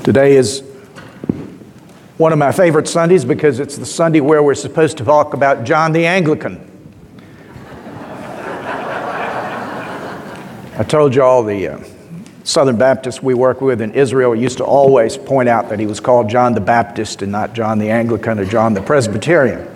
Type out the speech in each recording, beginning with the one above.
Today is one of my favorite Sundays because it's the Sunday where we're supposed to talk about John the Anglican. I told you all the Southern Baptists we work with in Israel used to always point out that he was called John the Baptist and not John the Anglican or John the Presbyterian.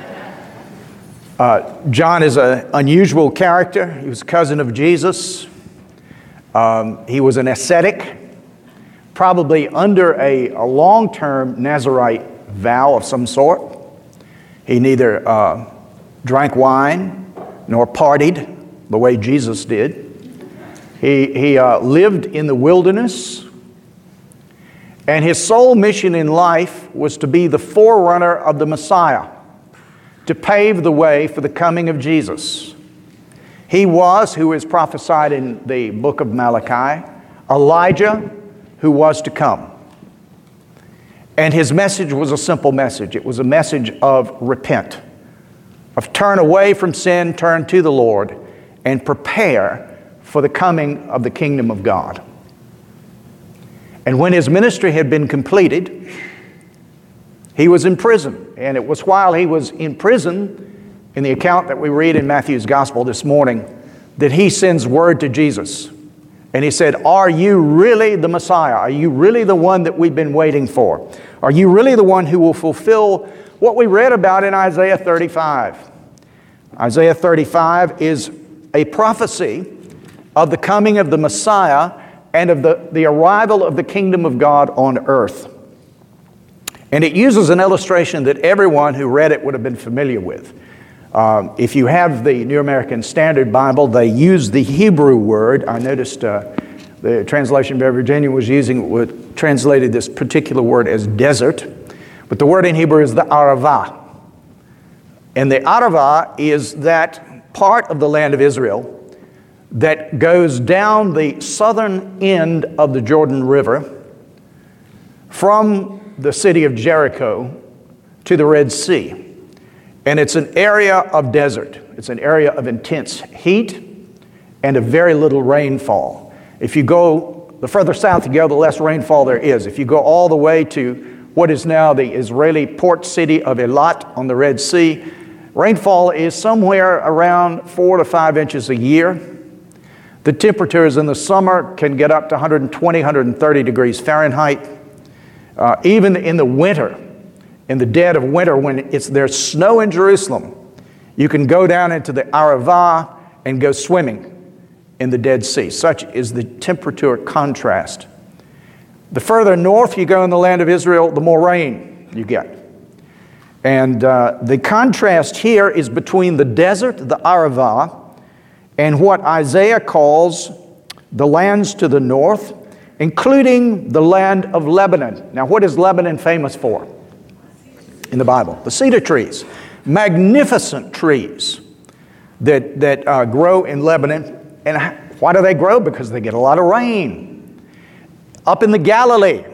John is an unusual character. He was a cousin of Jesus. He was an ascetic, probably under a long-term Nazirite vow of some sort. He neither drank wine nor partied the way Jesus did. He lived in the wilderness, and his sole mission in life was to be the forerunner of the Messiah, to pave the way for the coming of Jesus. He was, who is prophesied in the book of Malachi, Elijah who was to come. And his message was a simple message. It was a message of repent, of turn away from sin, turn to the Lord, and prepare for the coming of the kingdom of God. And when his ministry had been completed, he was in prison. And it was while he was in prison, in the account that we read in Matthew's Gospel this morning, that he sends word to Jesus. And he said, "Are you really the Messiah? Are you really the one that we've been waiting for? Are you really the one who will fulfill what we read about in Isaiah 35? Isaiah 35 is a prophecy of the coming of the Messiah and of the arrival of the kingdom of God on earth. And it uses an illustration that everyone who read it would have been familiar with. If you have the New American Standard Bible, they use the Hebrew word. I noticed the translation by Virginia was translated this particular word as desert, but the word in Hebrew is the Arava. And the Arava is that part of the land of Israel that goes down the southern end of the Jordan River from the city of Jericho to the Red Sea. And it's an area of desert. It's an area of intense heat and of very little rainfall. If you go, the further south you go, the less rainfall there is. If you go all the way to what is now the Israeli port city of Eilat on the Red Sea, rainfall is somewhere around 4 to 5 inches a year. The temperatures in the summer can get up to 120, 130 degrees Fahrenheit. Even in the winter, in the dead of winter, when there's snow in Jerusalem, you can go down into the Arava and go swimming in the Dead Sea. Such is the temperature contrast. The further north you go in the land of Israel, the more rain you get. And the contrast here is between the desert, the Arava, and what Isaiah calls the lands to the north, including the land of Lebanon. Now, what is Lebanon famous for in the Bible? The cedar trees, magnificent trees that grow in Lebanon. And why do they grow? Because they get a lot of rain. Up in the Galilee,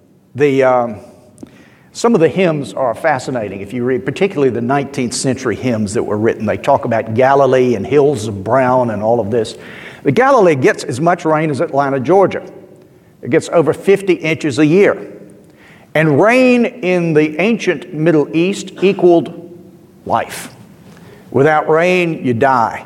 some of the hymns are fascinating. If you read particularly the 19th century hymns that were written, they talk about Galilee and hills of brown and all of this. The Galilee gets as much rain as Atlanta, Georgia. It gets over 50 inches a year. And rain in the ancient Middle East equaled life. Without rain, you die.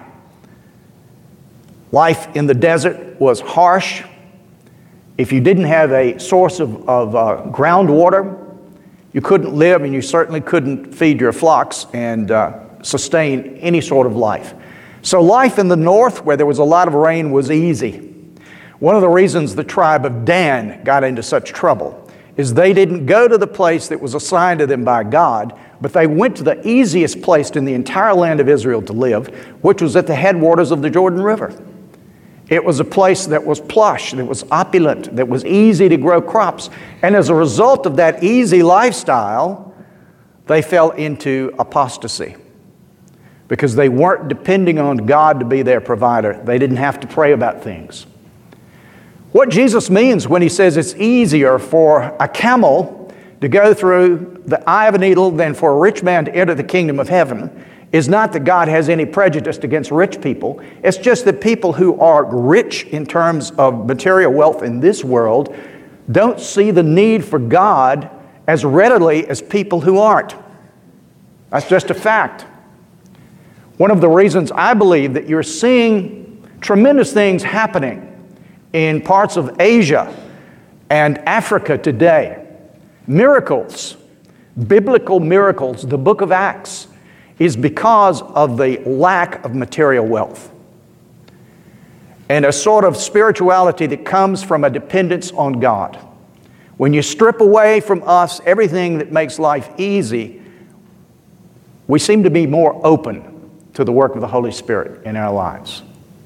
Life in the desert was harsh. If you didn't have a source of groundwater, you couldn't live, and you certainly couldn't feed your flocks and sustain any sort of life. So life in the north, where there was a lot of rain, was easy. One of the reasons the tribe of Dan got into such trouble is they didn't go to the place that was assigned to them by God, but they went to the easiest place in the entire land of Israel to live, which was at the headwaters of the Jordan River. It was a place that was plush, that was opulent, that was easy to grow crops. And as a result of that easy lifestyle, they fell into apostasy because they weren't depending on God to be their provider. They didn't have to pray about things. What Jesus means when he says it's easier for a camel to go through the eye of a needle than for a rich man to enter the kingdom of heaven is not that God has any prejudice against rich people. It's just that people who are rich in terms of material wealth in this world don't see the need for God as readily as people who aren't. That's just a fact. One of the reasons I believe that you're seeing tremendous things happening in parts of Asia and Africa today, miracles, biblical miracles, the book of Acts, is because of the lack of material wealth and a sort of spirituality that comes from a dependence on God. When you strip away from us everything that makes life easy, we seem to be more open to the work of the Holy Spirit in our lives.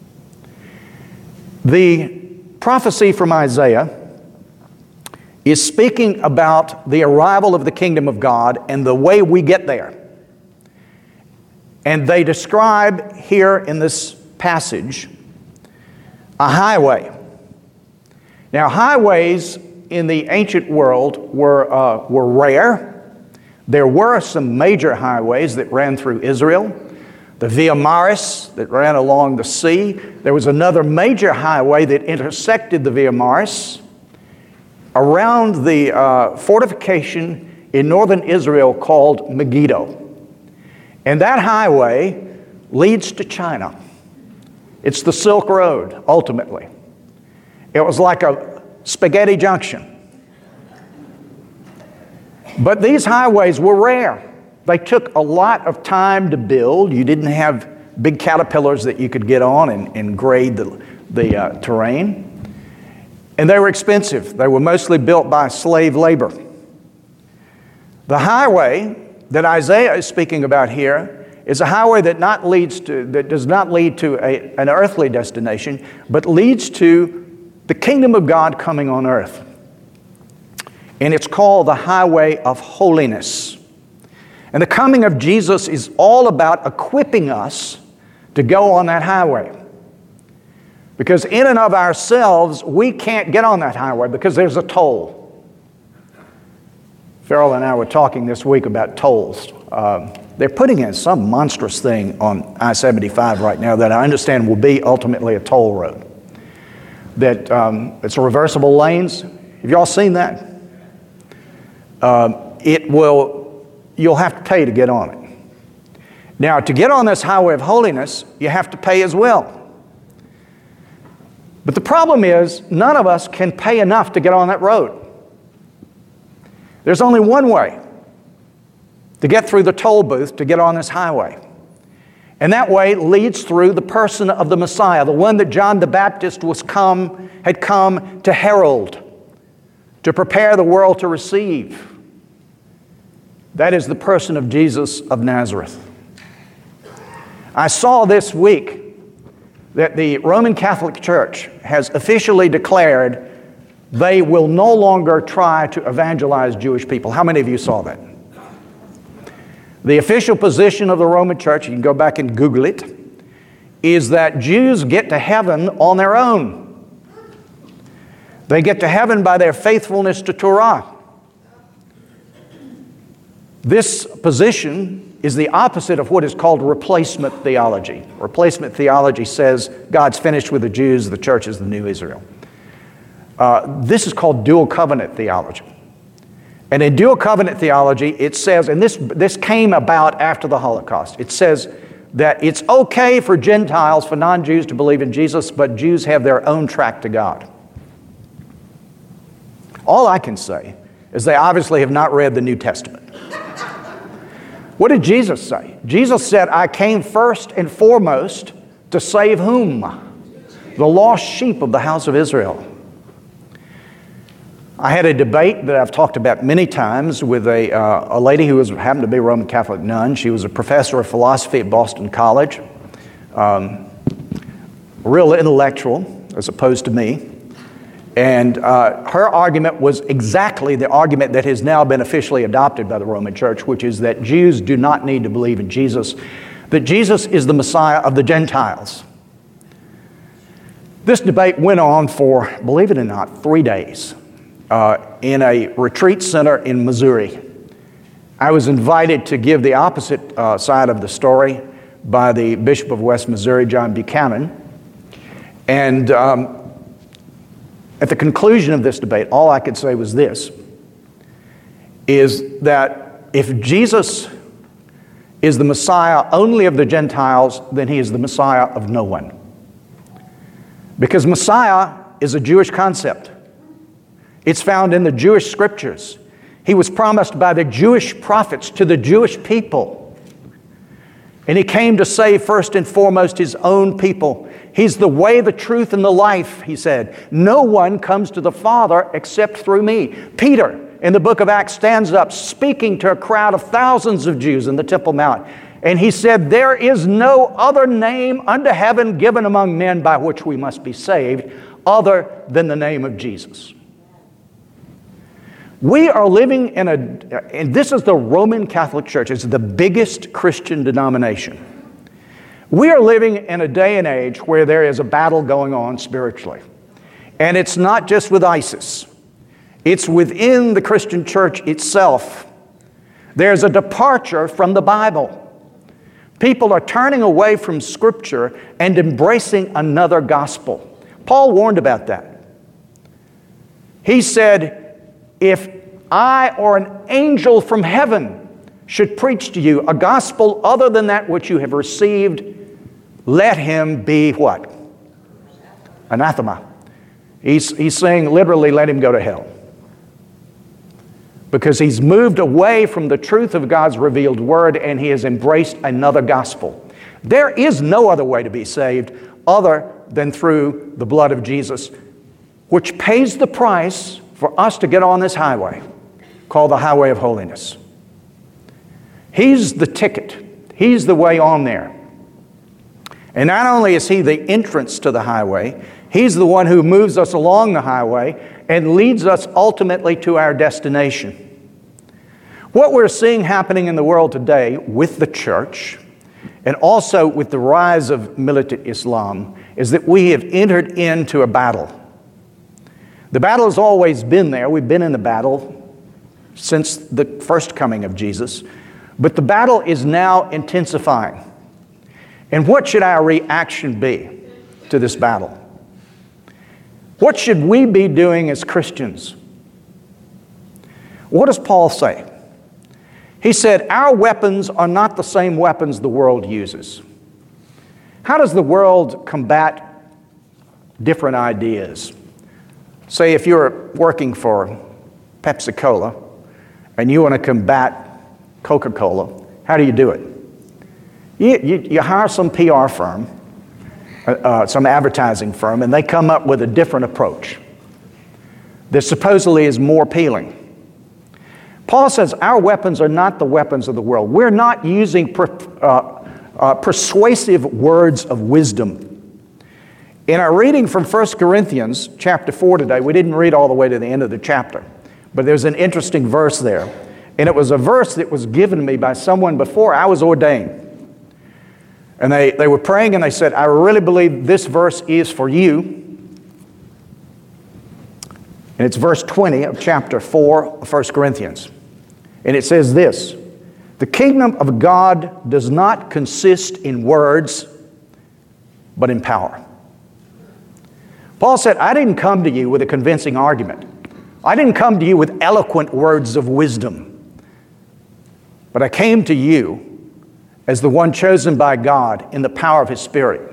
The prophecy from Isaiah is speaking about the arrival of the kingdom of God and the way we get there. And they describe here in this passage a highway. Now, highways in the ancient world were rare. There were some major highways that ran through Israel. The Via Maris that ran along the sea. There was another major highway that intersected the Via Maris around the fortification in northern Israel called Megiddo. And that highway leads to China. It's the Silk Road, ultimately. It was like a spaghetti junction. But these highways were rare. They took a lot of time to build. You didn't have big caterpillars that you could get on and grade the terrain. And they were expensive. They were mostly built by slave labor. The highway that Isaiah is speaking about here is a highway that does not lead to an earthly destination, but leads to the kingdom of God coming on earth. And it's called the highway of holiness. And the coming of Jesus is all about equipping us to go on that highway. Because in and of ourselves, we can't get on that highway because there's a toll. Farrell and I were talking this week about tolls. They're putting in some monstrous thing on I-75 right now that I understand will be ultimately a toll road. That it's reversible lanes. Have you all seen that? You'll have to pay to get on it. Now, to get on this highway of holiness, you have to pay as well. But the problem is, none of us can pay enough to get on that road. There's only one way to get through the toll booth to get on this highway. And that way leads through the person of the Messiah, the one that John the Baptist had come to herald, to prepare the world to receive. That is the person of Jesus of Nazareth. I saw this week that the Roman Catholic Church has officially declared they will no longer try to evangelize Jewish people. How many of you saw that? The official position of the Roman Church, you can go back and Google it, is that Jews get to heaven on their own. They get to heaven by their faithfulness to Torah. This position is the opposite of what is called replacement theology. Replacement theology says God's finished with the Jews, the church is the new Israel. This is called dual covenant theology. And in dual covenant theology, it says, and this came about after the Holocaust, it says that it's okay for Gentiles, for non-Jews to believe in Jesus, but Jews have their own track to God. All I can say is they obviously have not read the New Testament. What did Jesus say? Jesus said, I came first and foremost to save whom? The lost sheep of the house of Israel. I had a debate that I've talked about many times with a lady who happened to be a Roman Catholic nun. She was a professor of philosophy at Boston College. Real intellectual, as opposed to me. And her argument was exactly the argument that has now been officially adopted by the Roman Church, which is that Jews do not need to believe in Jesus, that Jesus is the Messiah of the Gentiles. This debate went on for, believe it or not, 3 days in a retreat center in Missouri. I was invited to give the opposite side of the story by the Bishop of West Missouri, John Buchanan. And At the conclusion of this debate, all I could say was this, is that if Jesus is the Messiah only of the Gentiles, then he is the Messiah of no one. Because Messiah is a Jewish concept. It's found in the Jewish scriptures. He was promised by the Jewish prophets to the Jewish people. And he came to save first and foremost his own people. He's the way, the truth, and the life, he said. No one comes to the Father except through me. Peter, in the book of Acts, stands up speaking to a crowd of thousands of Jews in the Temple Mount. And he said, there is no other name under heaven given among men by which we must be saved other than the name of Jesus. We are living in and this is the Roman Catholic Church. It's the biggest Christian denomination. We are living in a day and age where there is a battle going on spiritually. And it's not just with ISIS. It's within the Christian church itself. There's a departure from the Bible. People are turning away from Scripture and embracing another gospel. Paul warned about that. He said, if I or an angel from heaven should preach to you a gospel other than that which you have received, let him be what? Anathema. He's saying literally, let him go to hell. Because he's moved away from the truth of God's revealed word and he has embraced another gospel. There is no other way to be saved other than through the blood of Jesus, which pays the price for us to get on this highway called the highway of holiness. He's the ticket. He's the way on there. And not only is he the entrance to the highway, he's the one who moves us along the highway and leads us ultimately to our destination. What we're seeing happening in the world today with the church and also with the rise of militant Islam is that we have entered into a battle. The battle has always been there. We've been in the battle since the first coming of Jesus. But the battle is now intensifying. And what should our reaction be to this battle? What should we be doing as Christians? What does Paul say? He said, our weapons are not the same weapons the world uses. How does the world combat different ideas? Say if you're working for Pepsi-Cola and you want to combat Coca-Cola, how do you do it? You hire some PR firm, some advertising firm, and they come up with a different approach that supposedly is more appealing. Paul says our weapons are not the weapons of the world. We're not using persuasive words of wisdom. In our reading from 1 Corinthians chapter 4 today, we didn't read all the way to the end of the chapter, but there's an interesting verse there. And it was a verse that was given me by someone before I was ordained. And they were praying and they said, I really believe this verse is for you. And it's verse 20 of chapter 4 of 1 Corinthians. And it says this, the kingdom of God does not consist in words, but in power. Paul said, I didn't come to you with a convincing argument. I didn't come to you with eloquent words of wisdom. But I came to you as the one chosen by God in the power of His Spirit.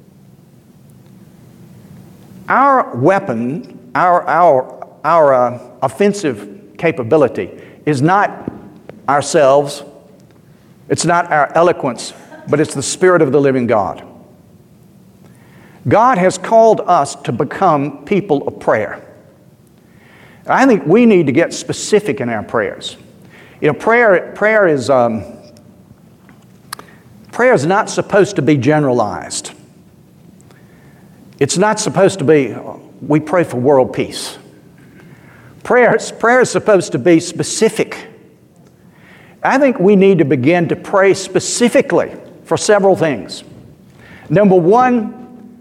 Our weapon, our offensive capability is not ourselves, it's not our eloquence, but it's the Spirit of the living God. God has called us to become people of prayer. I think we need to get specific in our prayers. You know, prayer is not supposed to be generalized. It's not supposed to be, we pray for world peace. Prayer is supposed to be specific. I think we need to begin to pray specifically for several things. Number one,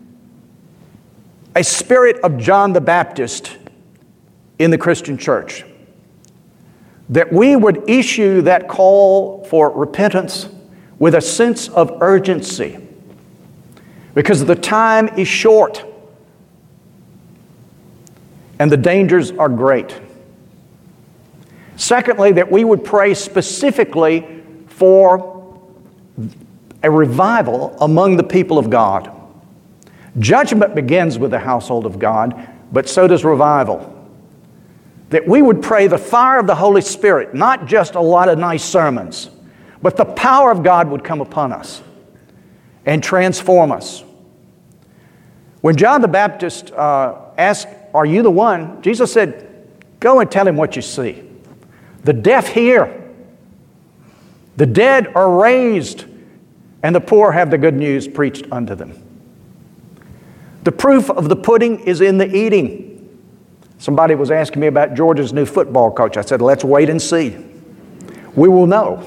a spirit of John the Baptist in the Christian church. That we would issue that call for repentance with a sense of urgency, because the time is short. and the dangers are great. Secondly, that we would pray specifically for a revival among the people of God. Judgment begins with the household of God, but so does revival. That we would pray the fire of the Holy Spirit, not just a lot of nice sermons, but the power of God would come upon us and transform us. When John the Baptist asked, "Are you the one?" Jesus said, "Go and tell him what you see. The deaf hear, the dead are raised, and the poor have the good news preached unto them." The proof of the pudding is in the eating. Somebody was asking me about Georgia's new football coach. I said, let's wait and see. We will know.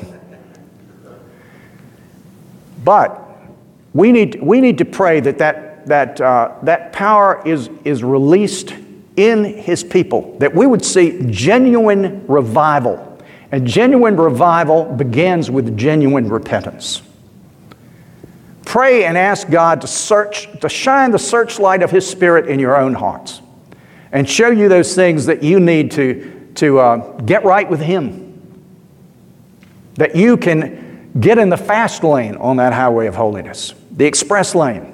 But we need to pray that power is released in His people, that we would see genuine revival. And genuine revival begins with genuine repentance. Pray and ask God to shine the searchlight of His Spirit in your own hearts and show you those things that you need to get right with Him, that you can get in the fast lane on that highway of holiness, the express lane.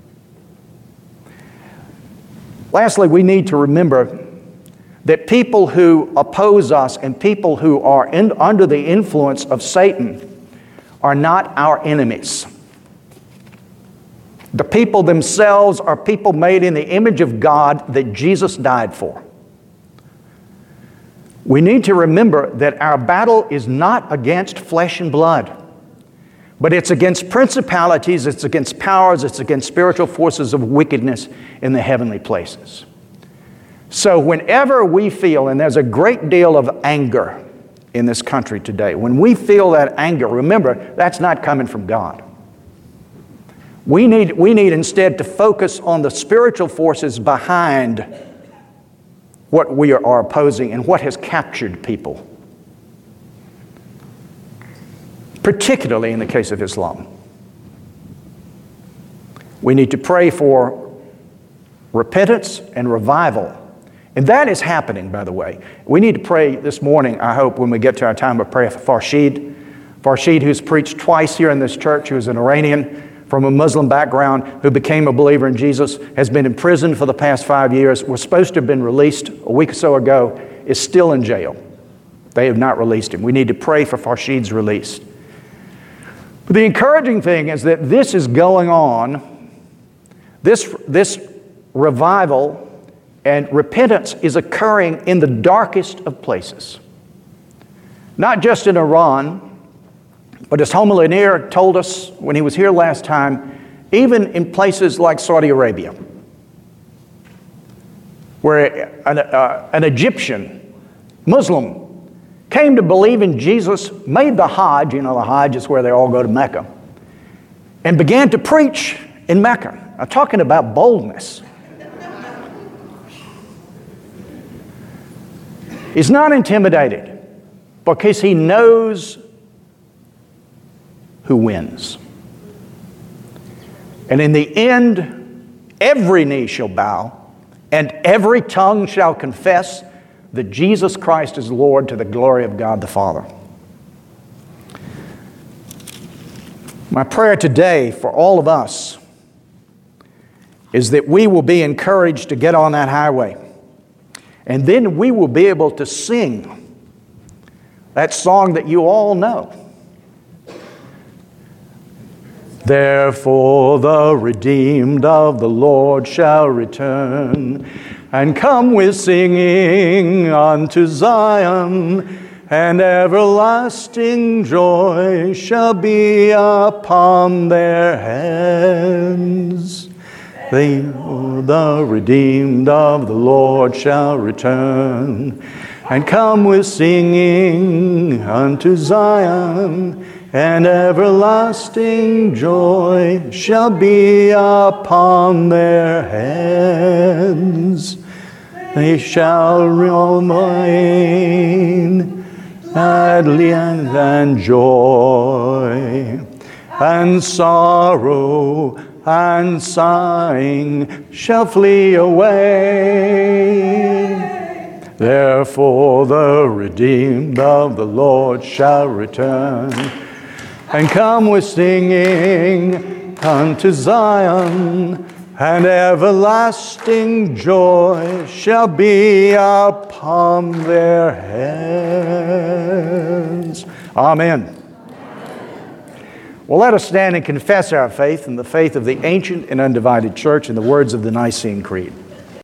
Lastly, we need to remember that people who oppose us and people who are under the influence of Satan are not our enemies. The people themselves are people made in the image of God that Jesus died for. We need to remember that our battle is not against flesh and blood, but it's against principalities, it's against powers, it's against spiritual forces of wickedness in the heavenly places. So whenever we feel, and there's a great deal of anger in this country today, when we feel that anger, remember, that's not coming from God. We need instead to focus on the spiritual forces behind what we are opposing and what has captured people, particularly in the case of Islam. We need to pray for repentance and revival. And that is happening, by the way. We need to pray this morning, I hope, when we get to our time of prayer for Farshid. Farshid, who's preached twice here in this church, who is an Iranian from a Muslim background who became a believer in Jesus, has been in prison for the past 5 years, was supposed to have been released a week or so ago, is still in jail. They have not released him. We need to pray for Farshid's release. But the encouraging thing is that this is going on. This revival and repentance is occurring in the darkest of places. Not just in Iran, but as Homer Lanier told us when he was here last time, even in places like Saudi Arabia, where an Egyptian Muslim came to believe in Jesus, made the Hajj, you know the Hajj is where they all go to Mecca, and began to preach in Mecca. I'm talking about boldness. He's not intimidated because he knows who wins. And in the end, every knee shall bow and every tongue shall confess that Jesus Christ is Lord, to the glory of God the Father. My prayer today for all of us is that we will be encouraged to get on that highway. And then we will be able to sing that song that you all know. Therefore the redeemed of the Lord shall return and come with singing unto Zion, and everlasting joy shall be upon their heads. The redeemed of the Lord shall return and come with singing unto Zion, and everlasting joy shall be upon their heads. They shall reign gladly and joy, and sorrow and sighing shall flee away. Therefore the redeemed of the Lord shall return, and come with singing unto Zion, and everlasting joy shall be upon their heads. Amen. Well, let us stand and confess our faith in the faith of the ancient and undivided church in the words of the Nicene Creed.